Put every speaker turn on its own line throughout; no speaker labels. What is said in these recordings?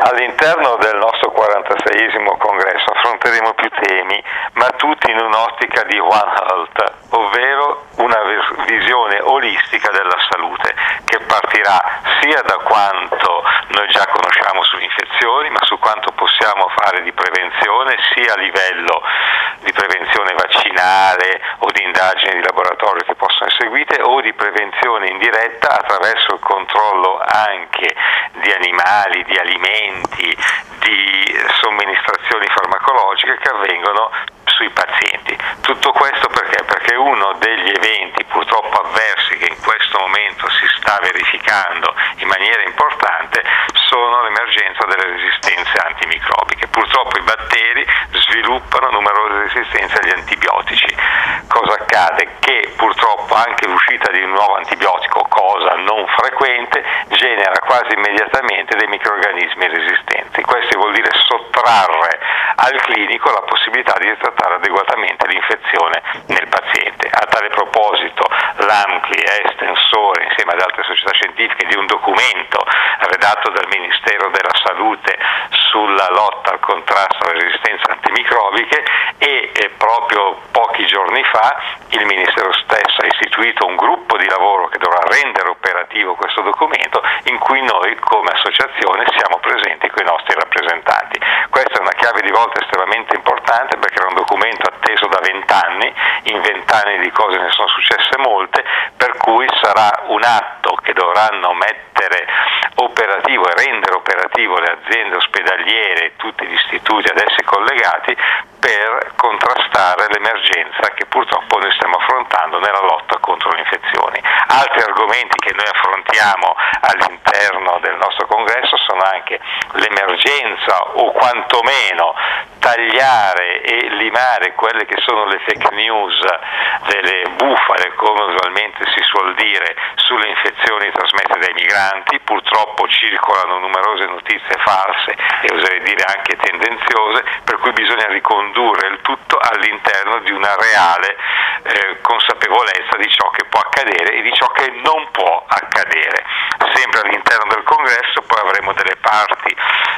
All'interno del nostro 46esimo congresso affronteremo più temi, ma tutti in un'ottica di One Health, ovvero una visione olistica della salute, che partirà sia da quanto noi già conosciamo sulle infezioni, ma su quanto possiamo fare di prevenzione, sia a livello di prevenzione vaccinale o di indagini di laboratorio che possono essere seguite, o di prevenzione indiretta attraverso il controllo anche di animali, di alimenti, di somministrazioni farmacologiche che avvengono sui pazienti. Tutto questo perché? Perché uno degli eventi purtroppo avversi che in questo momento si sta verificando in maniera importante sono l'emergenza delle resistenze antimicrobiche. Purtroppo i batteri sviluppano numerose resistenze agli antibiotici. Cosa accade? Che purtroppo anche l'uscita di un nuovo antibiotico, cosa non frequente, genera quasi immediatamente dei microrganismi resistenti. Questo vuol dire sottrarre al clinico la possibilità di trattare adeguatamente l'infezione nel paziente. A tale proposito l'AMCLI è estensore, insieme ad altre società scientifiche, di un documento redatto dal Ministero della Salute sulla lotta al contrasto alle resistenze antimicrobiche e proprio pochi giorni fa il Ministero stesso ha istituito un gruppo di lavoro che dovrà rendere operativo questo documento, in cui noi come associazione siamo presenti con i nostri rappresentanti. Questa è una chiave di volta estremamente importante, perché era un documento atteso da 20 anni, in 20 anni di cose ne sono successe molte, per cui sarà un atto che dovranno mettere operativo e rendere operativo le aziende ospedaliere e tutti gli istituti ad essi collegati per contrastare l'emergenza che purtroppo noi stiamo affrontando nella lotta contro le infezioni. Altri argomenti che noi affrontiamo all'interno del nostro congresso sono anche l'emergenza, o quantomeno tagliare e limare quelle che sono le fake news, delle bufale, come usualmente si suol dire, sulle infezioni trasmesse dai migranti. Purtroppo circolano numerose notizie false e oserei dire anche tendenziose, per cui bisogna ricondurre il tutto all'interno di una reale consapevolezza di ciò che può accadere e di ciò che non può accadere. Sempre all'interno del congresso poi avremo delle parti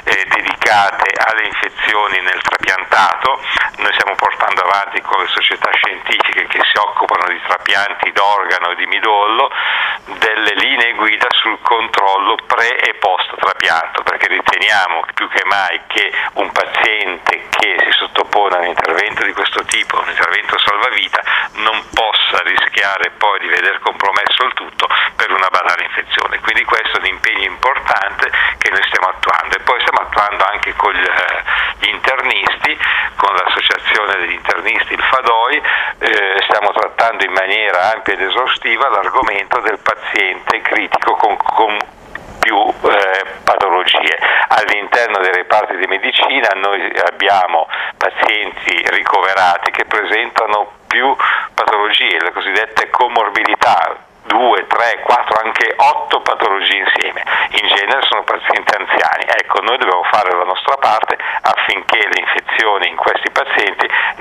dedicate alle infezioni nel trapiantato. Noi stiamo portando avanti con le società scientifiche che si occupano di trapianti d'organo e di midollo delle linee guida sul controllo pre e post trapianto, perché riteniamo più che mai che un paziente che si sottopone a un intervento di questo tipo, un intervento salvavita, non possa rischiare poi di veder compromesso il tutto per una banale infezione. Quindi questo è un impegno importante che noi stiamo attuando, e poi stiamo attuando anche con gli internisti, con l'associazione degli internisti, il FADOI, stiamo trattando in maniera ampia ed esaustiva l'argomento del paziente critico con più patologie. All'interno dei reparti di medicina noi abbiamo pazienti ricoverati che presentano più patologie, le cosiddette comorbidità, 2, 3, 4, anche 8 patologie insieme. In genere sono pazienti anziani. Ecco, noi dobbiamo fare la nostra parte affinché le infezioni in questi pazienti